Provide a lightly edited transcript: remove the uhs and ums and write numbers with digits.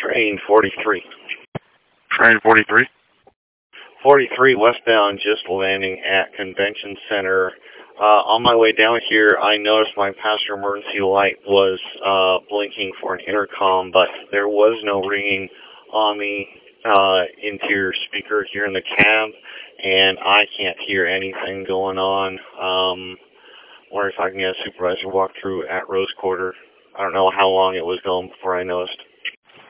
Train 43. Train 43? 43 westbound, just landing at Convention Center. On my way down here, I noticed my passenger emergency light was blinking for an intercom, but there was no ringing on the interior speaker here in the cab, and I can't hear anything going on. Wonder if I can get a supervisor walk through at Rose Quarter. I don't know how long it was going before I noticed.